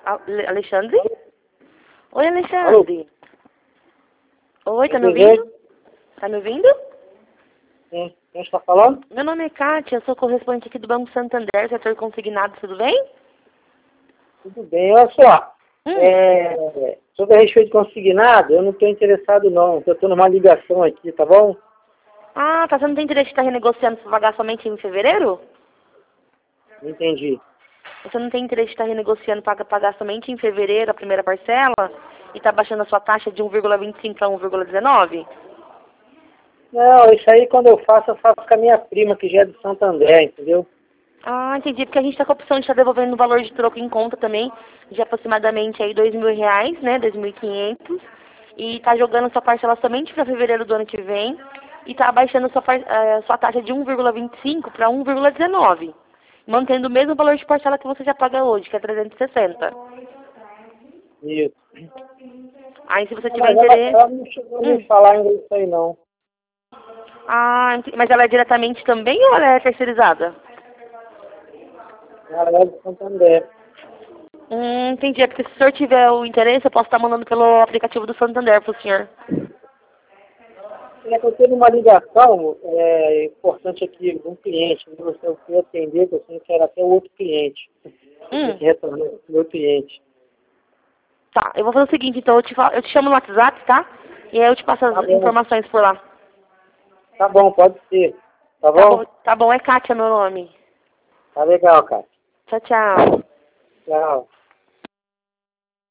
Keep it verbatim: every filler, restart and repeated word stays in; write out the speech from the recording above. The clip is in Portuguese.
Ale- Alexandre? Oi, Alexandre. Oi, tá me Tudo bem? ouvindo? Tá me ouvindo? Quem, quem está falando? Meu nome é Kátia, eu sou correspondente aqui do Banco Santander, setor consignado, tudo bem? Tudo bem, olha só. Hum. É, sobre a respeito de consignado, eu não estou interessado não. Eu estou numa ligação aqui, tá bom? Ah, tá, você não tem interesse de estar renegociando para pagar somente em fevereiro? Não entendi. Você não tem interesse de estar renegociando para pagar somente em fevereiro a primeira parcela e tá baixando a sua taxa de um vírgula vinte e cinco para um vírgula dezenove? Não, isso aí quando eu faço, eu faço com a minha prima, que já é do Santander, entendeu? Ah, entendi, porque a gente está com a opção de estar devolvendo o valor de troco em conta também, de aproximadamente aí dois mil reais, né, dois mil e quinhentos, e tá jogando sua parcela somente para fevereiro do ano que vem, e tá abaixando sua, par- eh, sua taxa de um vírgula vinte e cinco para um vírgula dezenove, mantendo o mesmo valor de parcela que você já paga hoje, que é trezentos e sessenta. Isso. Aí se você Não, tiver mas ela, interesse... ela não chegou a me Hum. falar ainda isso aí não. Ah, ent- mas ela é diretamente também ou ela é terceirizada? Ela é do Santander. Hum, entendi. É porque se o senhor tiver o interesse, eu posso estar mandando pelo aplicativo do Santander pro senhor. É que eu tenho uma ligação é, importante aqui de um cliente, né? Eu fui atender, que eu sei que era até outro cliente. Tem Hum, que retornar o meu cliente. tá. Eu vou fazer o seguinte, então eu te, falo, eu te chamo no WhatsApp, tá? E aí eu te passo Tá as bom, informações por lá. tá bom, pode ser. Tá Tá bom, bom? tá bom. É Kátia meu nome. Tá legal, cara. Tchau, tchau. Tchau.